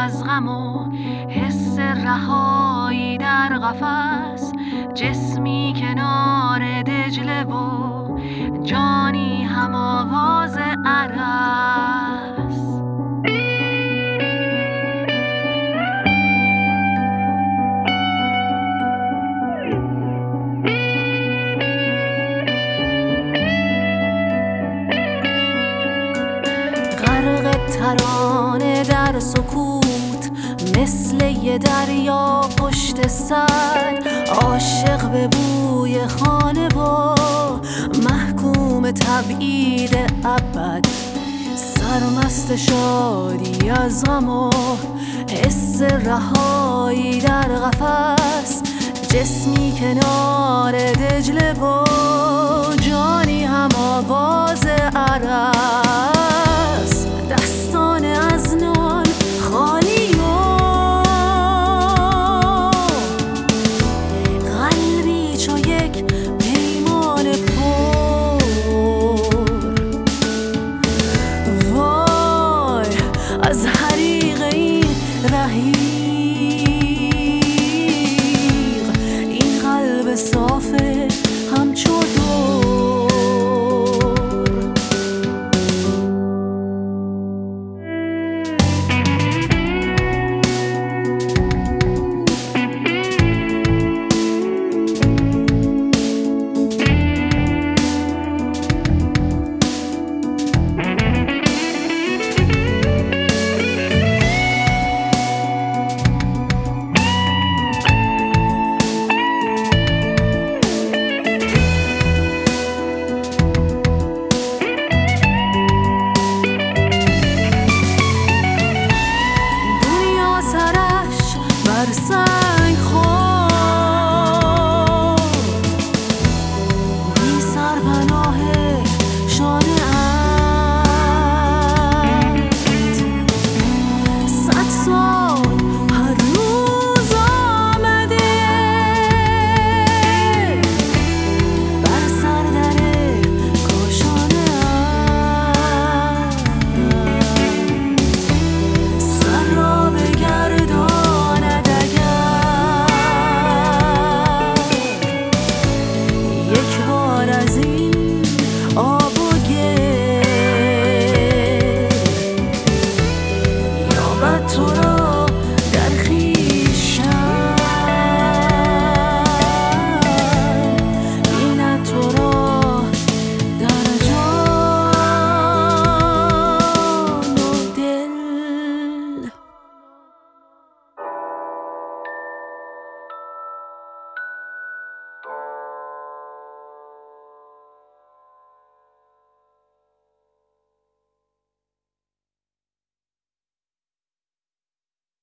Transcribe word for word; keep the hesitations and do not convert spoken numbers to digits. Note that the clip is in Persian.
از غم و حس رهایی در قفس، جسمی کنار دجله و جانی هم آواز عرس. غرق ترانه در سکوت مثل یه دریا پشت سر، عاشق به بوی خانه و محکوم تبعید ابد، سرمست شادی از غم و حس رهایی در قفس، جسمی کنار دجله و جانی هم آواز عرس. دستان از نان خالی و قلبی چو یک پیمان پر، وای از حریق این رحیق، این قلب صافه